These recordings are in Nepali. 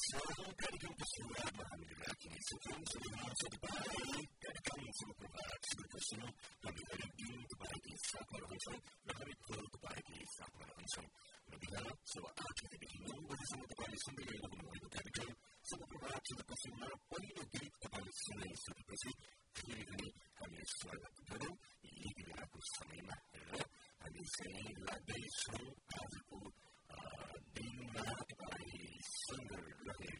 So, कार्यक्रम को सुरुवातमा हामीले राखिनेछौँ तपाईँ कार्यक्रम प्रभाव हामी हरेक दिन तपाईँकै साथमा रहन्छौँ र हरेक पल तपाईँकै साथमा रहन्छौँ र बिहान 8:30 9 बजीसम्म तपाईँले सुन्दै गरिरहनु भएको कार्यक्रम शुभ प्रभात सुरुमा पहिलो गीत तपाईँले सुनाइसकेपछि फेरि पनि हामी स्वागत गरौँ यति बेलाको समयमा र हामी चाहिँ लाग्दैछौँ आजको दिनमा तपाईँसँग रहेर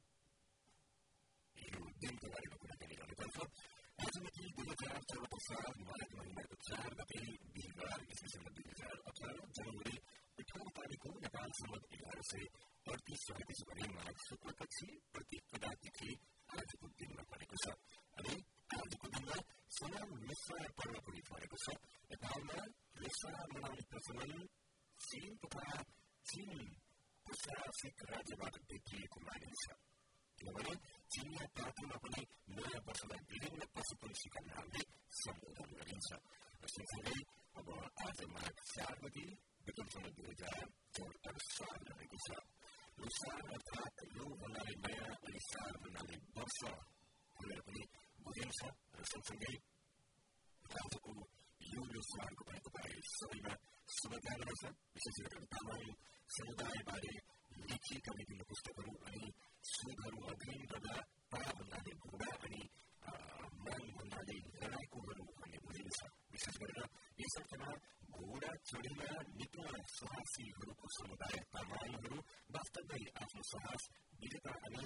यो दिनको बारेमा कुराकानी गर्नेतर्फ आज मिति 2014 साल माघ महिनाको 4 गते बिहिबार ईस्वीसम्म 2018 जनवरी 18 तारिक हो। नेपाल सम्मत 1138 रहेको भने माघ शुक्ल पक्षी प्रतिपदा तिथि आजको दिनमा परेको छ अनि आजको दिनमा सनाम लोसार पर्व पनि परेको छ। नेपालमा लोसार मनाउने प्रचलन चीन तथा चीन प्रशासक राज्यबाट देखिएको मानिन्छ किनभने चीनिया पाटोमा पनि नयाँ वर्षलाई विभिन्न पशु पंक्षीका नामले सम्बोधन गरिन्छ। सँगसँगै अब आज माघ 4 गते विक्रमसँग 2014 साल रहेको छ। लोसार अर्थात् लो भन्नाले नयाँ अनि साल भन्नाले वर्ष भनेर पनि बुझिन्छ र सँगसँगै आजको यो लोसारको पनि तपाईँ सबैमा शुभकामना छ। विशेष गरेर तामाङ समुदायबारे लेखिएका विभिन्न पुस्तकहरू अनि शोधहरू अध्ययन गर्दा पा भन्नाले घोडा अनि मन भन्नाले लडाकुहरू भन्ने बुझिन्छ। विशेष गरेर यस अर्थमा घोडा चढीमा निपुण साहसीहरूको समुदाय तामाङहरू वास्तवमै आफ्नो साहस वीरता अनि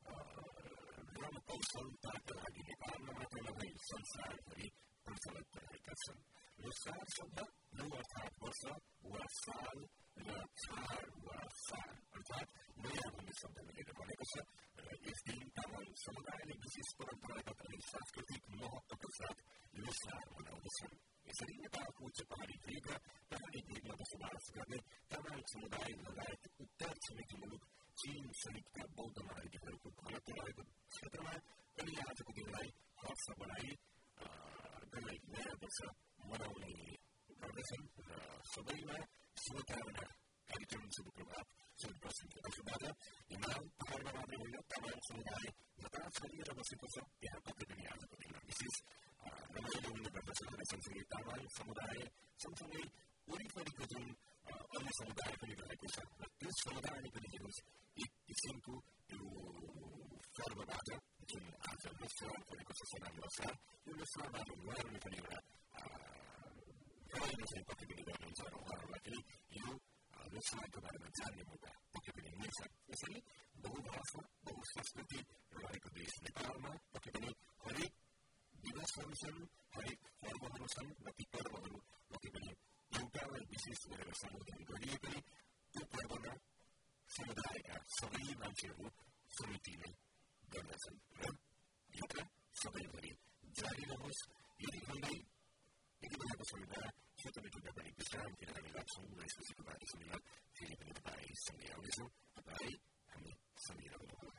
रणकौशलताका लागि नेपालमा मात्र नभई संसारभरि प्रचलित रहेका छन्। लोसार शब्द लो अर्थात् वर्ष वा साल र छार वा साल अर्थात् नयाँ भन्ने शब्द मिलेर बनेको छ र यस दिन तामाङ समुदायले विशेष परम्परागत अनि सांस्कृतिक महत्त्वका साथ लोसार मनाउँदछन्। यसरी नेपालको उच्च पहाडी भेग र पहाडी भेगमा बसोबास गर्ने तामाङ समुदाय लगायत उत्तर छिमेकी मुलुक चीन सहितका बौद्ध मार्गीहरूको घनत्व रहेको क्षेत्रमा पनि आजको दिनलाई हर्ष बढाई नयाँ वर्ष मनाउने गर्दछन् र सबैमा शुभकामना। कार्यक्रम शुभ प्रभात सुनप्रसिद्धि तर्फबाट हिमाल पहाडमा मात्रै होइन तामाङ समुदाय जता छरिएर बसेको छ त्यहाँ कतै पनि आजको दिनमा विशेष रमाइलो हुने गर्दछ र सँगसँगै तामाङ समुदाय सँगसँगै वरिपरिको जुन अन्य समुदाय पनि रहेको छ र त्यस समुदायले पनि हेर्नुहोस् एक किसिमको त्यो पर्वबाट जुन आज लोसार परेको छ सनाम लोसार यो लोसारबाट उहाँहरूले पनि एउटा रमाइलो चाहिँ पक्कै पनि गर्नुहुन्छ र उहाँहरूलाई पनि यो लोसारको बारेमा जान्ने मौका पक्कै पनि मिल्छ। यसरी बहुभाषा बहुसंस्कृति रहेको देश नेपालमा पक्कै पनि हरेक दिवसहरू छन् हरेक पर्वहरू छन् र ती पर्वहरू पक्कै पनि एउटालाई विशेष गरेर सम्बोधन गरिए पनि त्यो पर्वमा समुदायका सबै मान्छेहरू समेटिने गर्दछन् र यो सबैभरि जारी रहोस्। यदि भन्दै यति बेलाको समयमा छोटो मिठोमा पनि विश्राम दिन हामी लाग्छौँ। यसपछिको बाँकी समयमा फेरि पनि तपाईँसँगै आउनेछौँ। तपाईँ हामी सँगै रहनुहोला।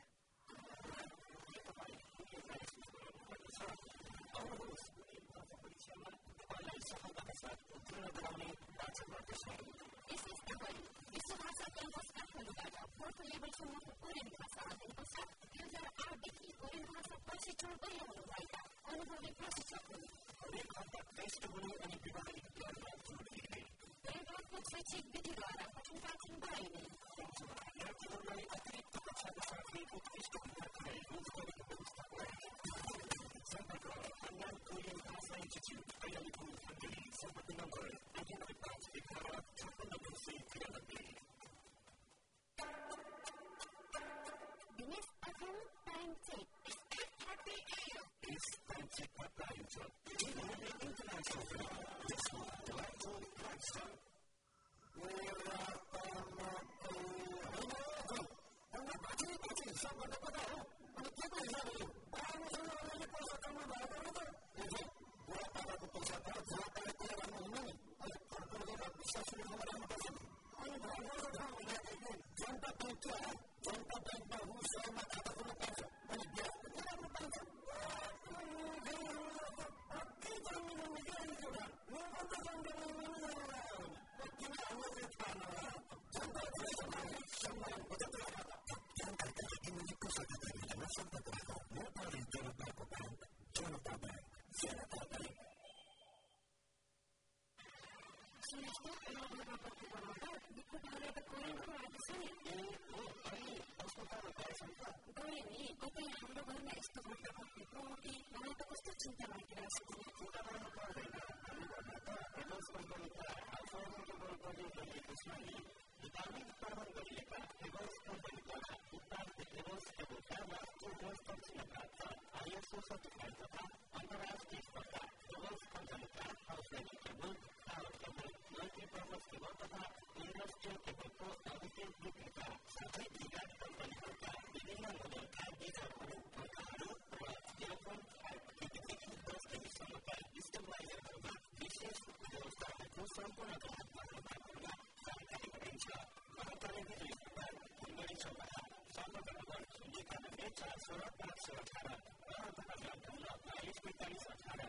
जारी गरिएको छ भने नेपाली उत्पादन गरिएका केबल्स कम्पनीद्वारा उत्पादित केबल्स केबलका राष्ट्रिय दर्जासँग प्राप्त ISO सर्टिफाइड तथा अन्तर्राष्ट्रिय स्तरका केबल्स कम्पनीका house wiring cable, power cable, multipurpose cable तथा इन्डस्ट्रियल केबलको अधिकृत विक्रेता साथै विज्ञान कम्पनीहरूका विभिन्न मोडलका डिजाइनहरू, पंखाहरू र टेलिफोन फाइबरदेखि 10 केजीसम्मका स्टेबलाइजरहरूमा विशेष व्यवस्थाहरूको सम्पूर्ण ग्राहकहरूमा जानकारी गराइन्छ। महाकाली बिजुली विभाग, फुलबारी चौराहा, सम्पर्क नम्बर 98466518 र अन्तर्गत नम्बर 224518।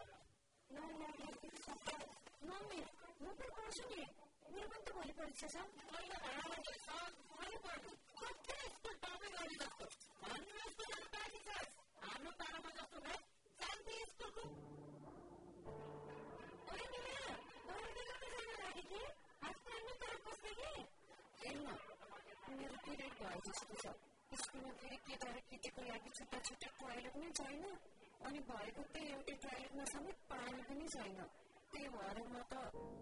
मम्मी, म पनि पढ्छु नि। मेरो पनि त भोलि परीक्षा छ। मैले पढ्नु कति स्कुल टपै गर्ने जस्तो हाम्रो स्कुलमा पार्टी छ। हाम्रो पारामा जस्तो भए शान्ति स्कुलको मेरो पिरियड भयो जस्तो छ। स्कुलमा फेरि केटा र केटीको लागि छुट्टा छुट्टै टोयलेट नै छैन अनि भएको त्यही एउटै टोयलेटमा समेत पानी पनि छैन। त्यही भएर म त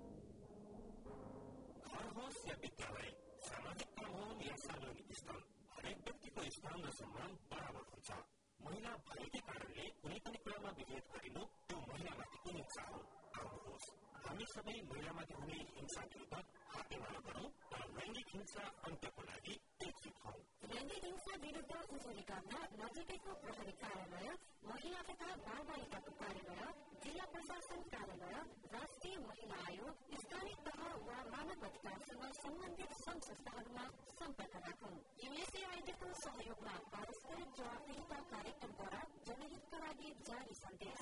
घर होस् या विद्यालय, सामाजिक काम हो या सार्वजनिक स्थल, हरेक व्यक्तिको स्थान र सम्मान बराबर हुन्छ। महिला भएकै कारणले कुनै पनि कुरामा विभेद गरिनु त्यो महिलामाथिको हिंसा हो। आउनुहोस् हामी सबै महिलामाथि हुने हिंसा विरुद्ध हातेमालो गरौँ र लैङ्गिक हिंसा अन्त्यको लागि एकजुट हौँ। लैङ्गिक हिंसा विरुद्ध उजुरी गर्न नजिकैको प्रहरी कार्यालय, महिला तथा बाल बालिकाको कार्यालय, जिल्ला प्रशासन कार्यालय, राष्ट्रिय महिला आयोग, स्थानीय तह वा मानव अधिकारसँग सम्बन्धित सङ्घ संस्थाहरूमा सम्पर्क राखौँ। USAID को सहयोगमा पारस्परिक जवाबदेहिता कार्यक्रमद्वारा जनहितका लागि जारी सन्देश।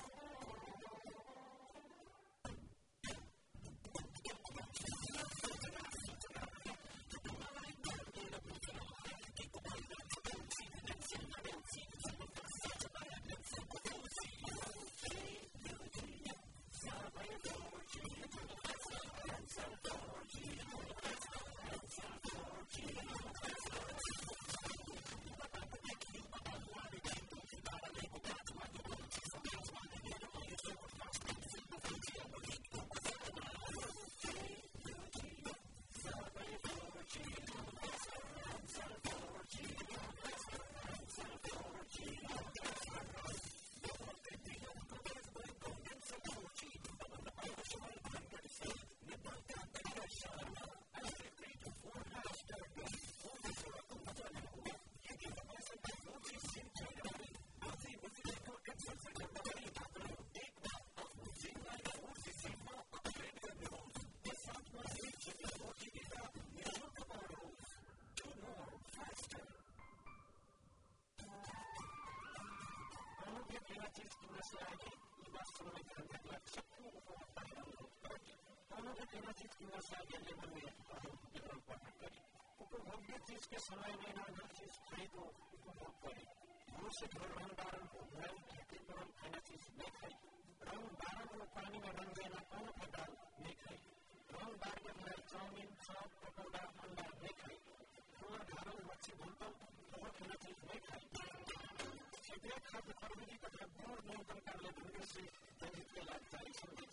उपभोग्य चीज के समय में हर चीज खरीदो, उपभोग करें। दूर से घर रंग बारन को बुलाई खेती पर खाना चीज नहीं खाई। रंग बारन को पानी में रंग देना कौन पता नहीं खाई। रंग बार के अंदर चाउमीन, चॉप, पकौड़ा, अंडा नहीं खाई। और घरों मच्छी भूनता और खाना चीज नहीं खाई। सीधे खाद्य प्रविधि तथा गुण नियंत्रण कार्य भूमि से जनहित के लाभकारी संदेश।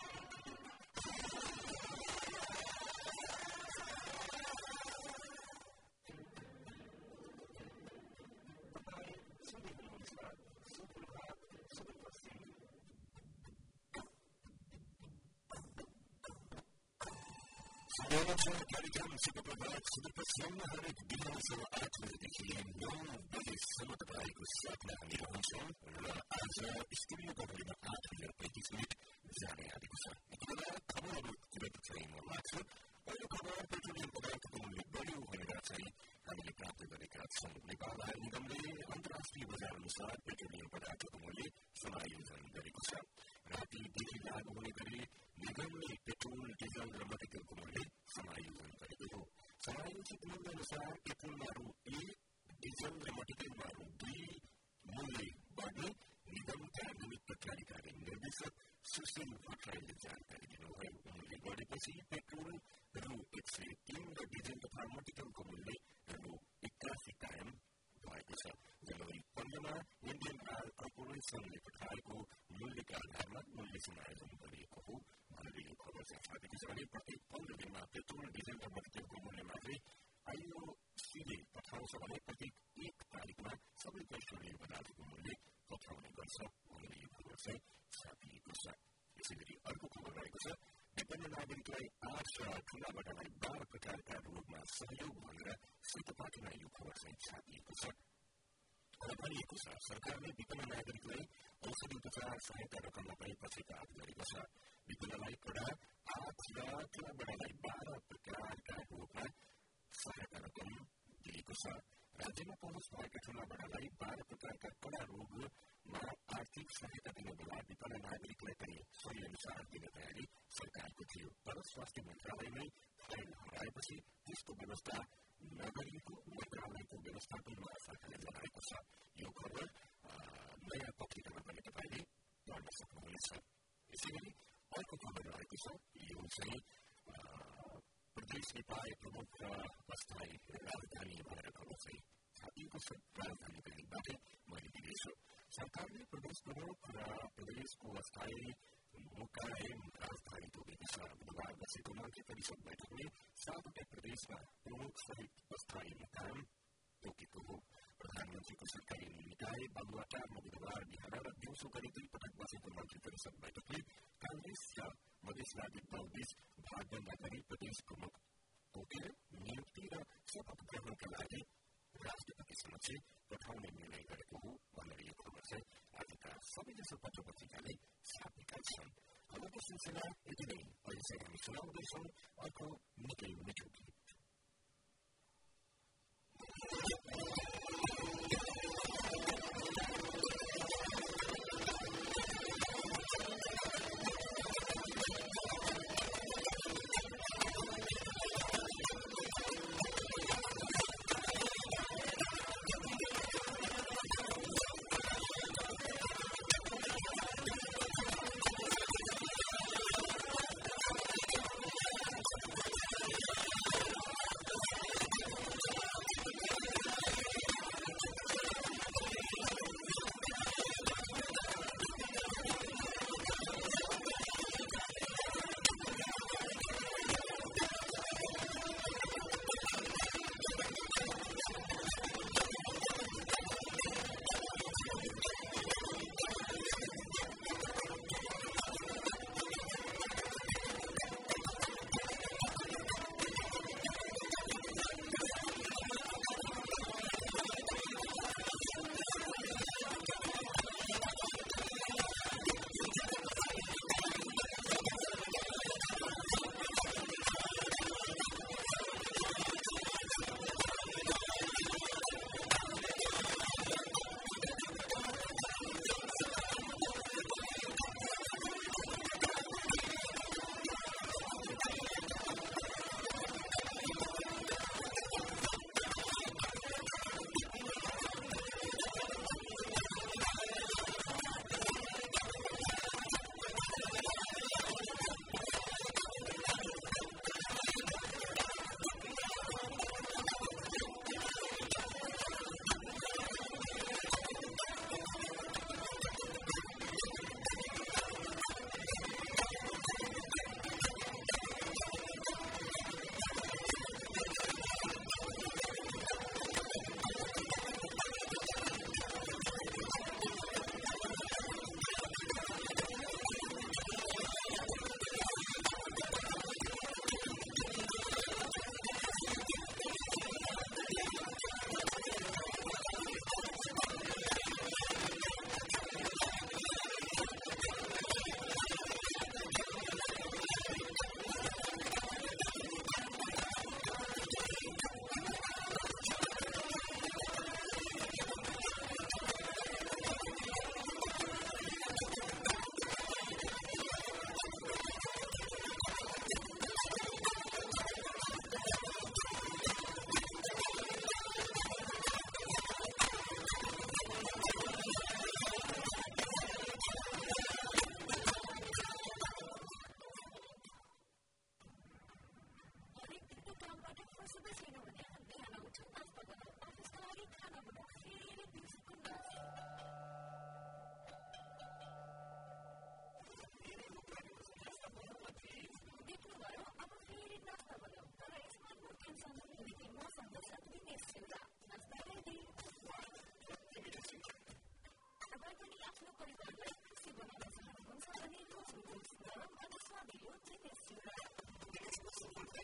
कार्यक्रम सुप्रभात सुप्रभातसम्म हरेक बिहान 8:30देखि 9 बजेसम्म तपाईँको साथमा हामी रहन्छौँ र आज स्टुडियोको घडीमा 8:35 जाने आएको छ। खबरहरू कुरेको चाहिँ म लाग्छ। पहिलो खबर पेट्रोलियम पदार्थको मूल्य बढ्यो भनेर चाहिँ हामीले प्राप्त गरेका छौँ। नेपाल आयल निगमले अन्तर्राष्ट्रिय बजार अनुसार पेट्रोलियम पदार्थको मूल्य समायोजन गरेको छ। राति देखि लागू हुने गरी निगमले पेट्रोल, डिजल र मट्टितेलको मूल्य समायोजन गरेको हो। समायोजित मूल्य अनुसार पेट्रोलमा रु1, डिजल र मट्टितेलमा रु2 मूल्य बढ्ने निगमका निमित्त कार्यकारी निर्देशक सुशील भट्टराईले जानकारी दिनुभयो। मूल्य बढेपछि पेट्रोल रु103 र डिजल तथा मट्टितेलको मूल्य रु81 कायम भएको छ। जनवरी 15मा इन्डियन आयल कर्पोरेसनले पठाएको मूल्यका आधारमा मूल्य समायोजन गरिएको हो भनेर यो खबर चाहिँ छापेको छ भने प्रति 15 दिनमा पेट्रोल डिजल र मट्टीतेलको मूल्यमा चाहिँ आइओसीले पठाउँछ भने प्रति 1 तारिकमा सबै पेट्रोलियम पदार्थको मूल्य पठाउने गर्छ भनेर यो खबर चाहिँ छापिएको छ। यसैगरी अर्को खबर रहेको छ विभिन्न नागरिकलाई 8 ठुला बडालाई 12 प्रकारका रोगमा सहयोग भनेर सेतोपाटीमा यो खबर चाहिँ छापिएको छ। भनिएको छ सरकारले विभिन्न नागरिकलाई औषधि उपचार सहायता रकममा पनि पछिकाट गरेको छ। विभिन्नलाई कडा 8 र ठुला बडालाई 12 प्रकारका रोगमा सहायता रकम दिएको छ। राज्यमा पहुँच भएका ठुला बडालाई 12 प्रकारका कडा रोगमा आर्थिक सहायता दिने बेला विभिन्न नागरिकलाई पनि सोही अनुसार दिने तयारी सरकारको थियो, तर स्वास्थ्य मन्त्रालयमै फाइल हराएपछि त्यसको व्यवस्था नगरिएको मन्त्रालयको व्यवस्थापनमा सरकारले जनाएको छ। यो खबर नयाँ पत्रिकामा पनि तपाईँले पढ्न सक्नुहुनेछ। यसैगरी अर्को खबर रहेको छ यो चाहिँ प्रदेश निकाय प्रमुख र अस्थायी राजधानी भनेर खबर चाहिँ छापिएको छ। राजधानी दैनिकबाटै मैले दिनेछु। सरकारले प्रदेश प्रमुख र प्रदेशको अस्थायी मुकायम राजधानी तोकेको छ। बुधबार बसेको मन्त्री परिषद बैठकले 7वटा प्रदेशमा प्रमुख सहित अस्थायी मुकायम तोकेको हो। प्रधानमन्त्रीको सरकारी निकाय बालुवाटारमा बुधबार बिहान र दिउँसो गरी 2 पटक बसेको मन्त्री परिषद बैठकले कांग्रेस र मधेसवादी दलबीच भागभण्डा गरी प्रदेश प्रमुख तोकेर नियुक्ति र शपथ ग्रहणका लागि राष्ट्रपति समक्ष पठाउने निर्णय गरेको हो भनेर यो खबर चाहिँ आजका सबैजसो पत्र पत्रिकाले छापेका छन्। अबको सिलसिला यति नै। अहिले चाहिँ हामी सुनाउँदैछौँ अर्को निकै मिठो गीत।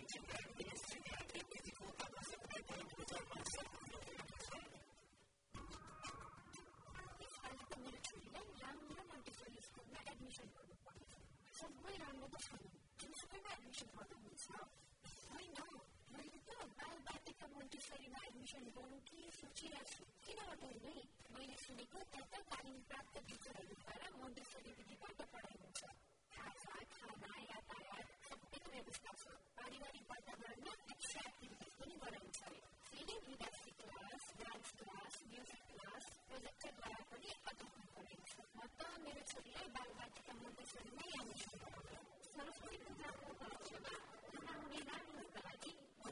एडमिसन गर्नु कि सोचिरहेको छु किनबाट नि मैले सुनेको त्यता तालिम प्राप्त टिचरहरूद्वारा मोन्टेसरी विधिबाट पढाइ हुन्छ खाजा खाना यातायात सबैको व्यवस्था छ पारिवारिक वातावरणमा एक्स्ट्रा एक्टिभिटिज पनि गराइन्छ feeding leadership class dance class music class प्रोजेक्टरद्वारा पनि अध्ययन गराइन्छ म त मेरो छोरीलाई बालबालिका मोन्टेसरीमै एडमिसन गराउँछु सरस्वती पूजाको उपलक्ष्यमा उनीहरूले नानीहरूका लागि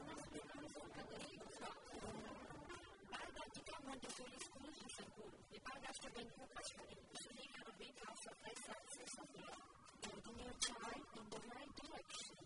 Montessori School Hasanpur, Nepal Rashtra Bankko custody, Sri Arabic House of Life Sciences of Law, guiding your child in the right direction.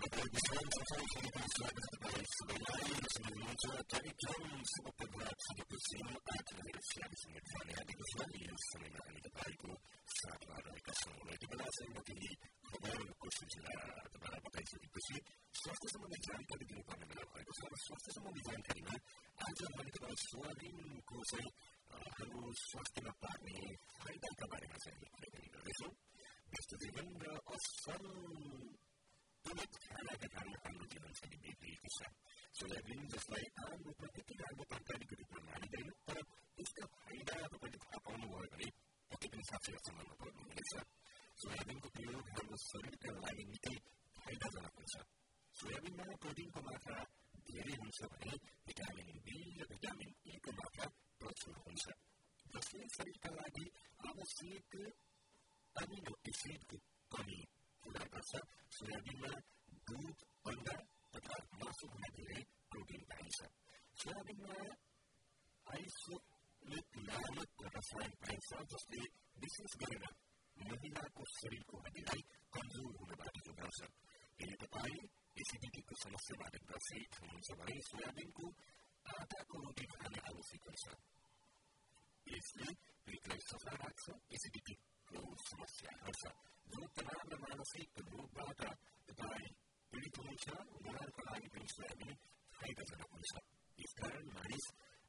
स्वास्थ्यमा पार्ने फाइदाका बारेमा चाहिँ कुराकानी गर्दैछौँ। यस्तो जीवन र असल तुलक खानाका कारण हाम्रो जीवनशैली बिग्रिएको छ। सोयाबिन जसलाई आम रूपमा त्यति राम्रो तरकारीको रूपमा मानिँदैन, तर यसका फाइदा तपाईँले थाहा पाउनुभयो भने पक्कै पनि साँच्चै अचम्ममा पर्नुहुनेछ। सोयाबिनको प्रयोग हाम्रो शरीरका लागि निकै फाइदाजनक हुन्छ। सोयाबिनमा प्रोटिनको मात्रा धेरै हुन्छ भने भिटामिन बी र भिटामिन ई को मात्रा प्रचुर हुन्छ, जसले शरीरका लागि आवश्यक अमिनो एसिडको कमी पूरा गर्छ। सोयाबिनमा दुध, अण्डा तथा मासुमा धेरै प्रोटिन पाइन्छ। सोयाबिनमा आइसोलेट नामक रसायन पाइन्छ, जसले विशेष गरेर महिलाको शरीरको हड्डीलाई कमजोर हुनबाट जोगाउँछ। यदि तपाईँ एसिडिटीको समस्याबाट ग्रसित हुनुहुन्छ भने सोयाबिनको आटाको रोटी खाने आवश्यक हुन्छ। यसले पेटलाई सफा राख्छ, एसिडिटीको समस्या हट्छ। जो तनाव र मानसिक रोगबाट तपाईँ पीडित हुनुहुन्छ उहाँहरूको लागि पनि सोयाबिन फाइदाजनक हुन्छ। यसकारण मानिस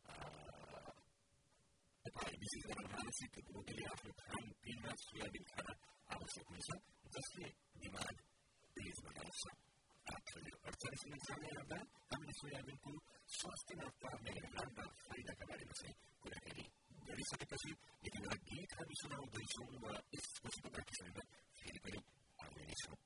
तपाईँ विशेष गरेर मानसिक रोगीले आफ्नो खानपिनमा सोयाबिन खान आवश्यक हुन्छ, जसले दिमाग तेज बनाउँछ। 48 मिनट जाने हेर्दा हामीले सोयाबिनको स्वास्थ्यमा पार्ने राम्रा फाइदाका बारेमा चाहिँ कुराकानी गरिसकेपछि यति बेला गीत हामी सुनाउँदैछौँ र यसपछिको पाठ्यक्रममा फेरि पनि आउने नै छौँ।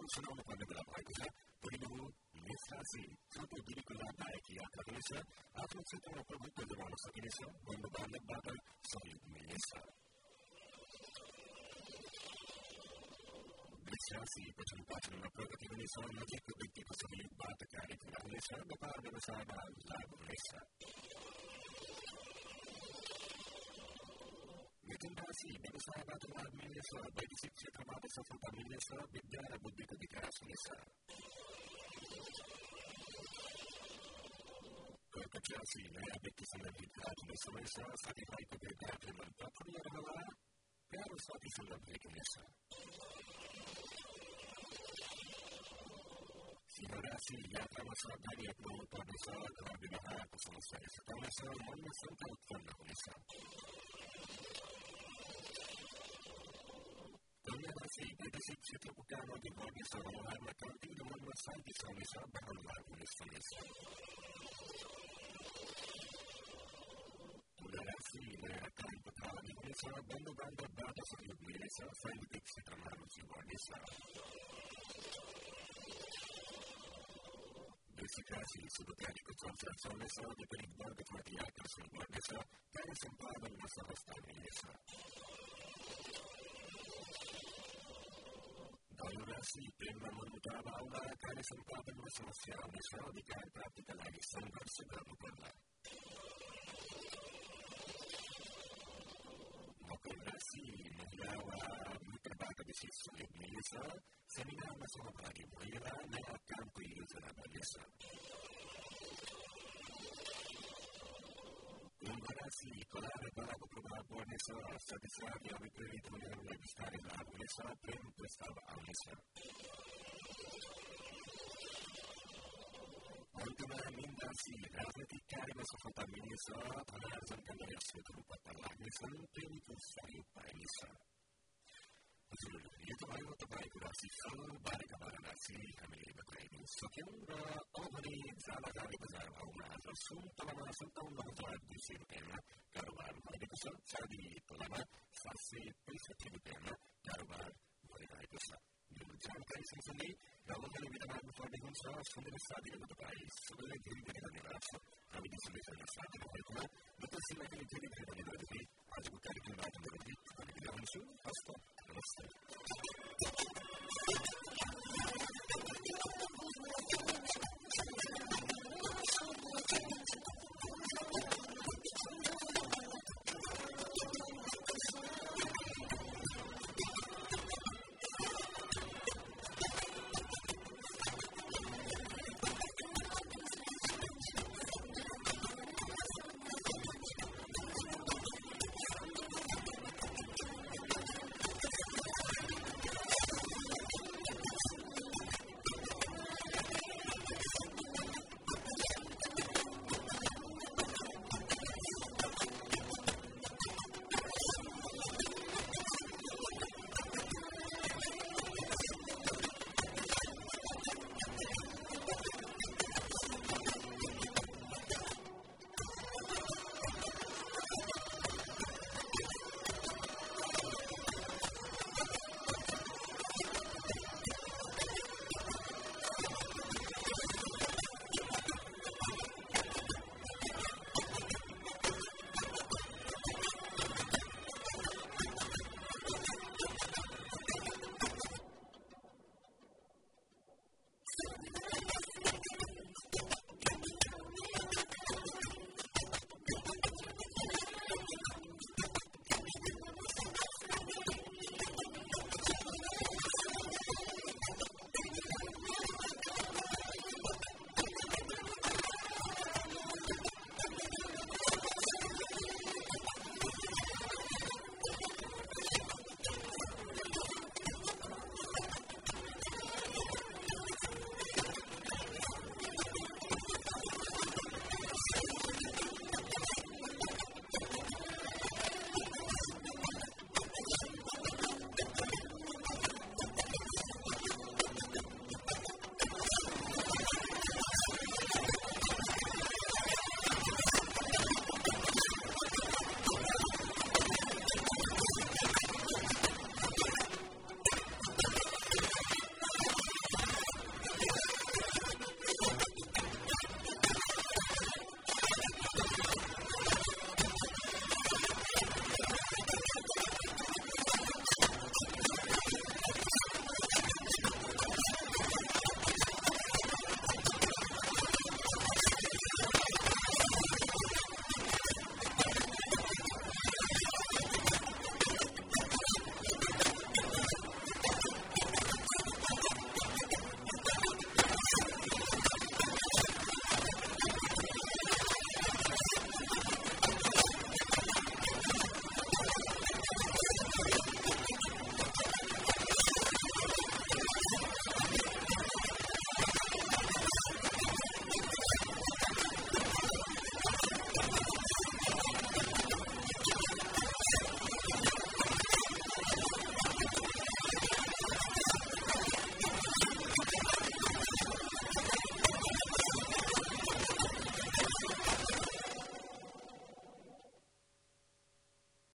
सुनाउनु पर्ने बेला भएको छ। पहिलो मेषराशि छोटो दूरीको लाभदायक यात्रा हुनेछ। आफ्नो क्षेत्रमा प्रभुत्व जमाउन सकिनेछ। बन्धु बान्धवबाट सहयोग मिल्नेछ। वृषराशि पठन पाठनमा प्रगति हुनेछ। नजिकको व्यक्तिको सहयोगबाट कार्य पूरा हुनेछ। व्यापार व्यवसायमा लाभ हुनेछ। मिथुन राशि व्यवसायबाट लाभ मिल्नेछ। वैदेशिक क्षेत्रबाट सफलता मिल्नेछ। विद्या र बुद्धिको विकास हुनेछ। कर्कट राशि नयाँ व्यक्तिसँग भेटघाट हुने समय छ। साथीभाइको भेटघाटले मन प्रफुल्ल रहला। प्यारो साथीसँग भेट हुनेछ। सिंह राशि यात्रामा सावधानी अपनाउनु पर्नेछ। घर व्यवहारको समस्याले सताउनेछ। मनमा शङ्का उत्पन्न हुनेछ। कन्या राशि वैदेशिक क्षेत्रको काम अघि बढ्नेछ। व्यवहारमा क्रान्ति र मनमा शान्ति छाउनेछ। वाहन लाभ हुने हुनेछ। तुला राशि नयाँ काम पत्रावली हुनेछ। बन्धु बान्धवबाट सहयोग मिल्नेछ। साहित्यिक क्षेत्रमा रुचि बढ्नेछ। वृश्चिक राशि शुभ कार्यको चर्चा चल्नेछ। विपरीत वर्गप्रति आकर्षण बढ्नेछ। कार्य सम्पादनमा सहजता मिल्नेछ। धनु राशि प्रेममा मनमुटाव आउला। कार्य सम्पादनमा समस्या आउनेछ। अधिकार प्राप्तिका लागि सङ्घर्ष गर्नुपर्ला। मकर राशि महिला वा मित्रबाट विशेष सहयोग मिल्नेछ। सेमिनारमा सहभागी भइएला। नयाँ कामको योजना बन्नेछ। कुम्भ राशि कला र कलाको प्रभाव बढ्नेछ। सदस्यहरूले अभिप्रेरित हुनेहरूलाई विस्तारै लाभ हुनेछ। प्रेम प्रस्ताव आउनेछ। अन्तमा मीन राशि राजनैतिक कार्यमा सफलता मिल्नेछ। धनार्जनका नयाँ स्रोतहरू पत्ता लाग्नेछन्। प्रेमीको सहयोग पाइनेछ। हजुर, यो त भयो तपाईँको राशिफल 12 राशि हामीले बताइदिन सक्यौँ। र अब भने जालागाडी बजार भाउमा आज सुन तलामा 57,200 रुपियाँमा कारोबार भइरहेको छ। चाँदी तलामा 765 रुपियाँमा कारोबार भइरहेको छ। यो जानकारी सँगसँगै र उहाँले बिदा माग्नुपर्ने हुन्छ। सुन्दै साथ दिएको तपाईँ सबैलाई धेरै धेरै धन्यवाद छ। हामीले सुन्दैसँग साथ दिनुभएकोमा म तपाईँलाई धेरै धेरै धन्यवाद दिँदै आजको कार्यक्रमबाट बिदा हुन्छु। हस्त नमस्ते।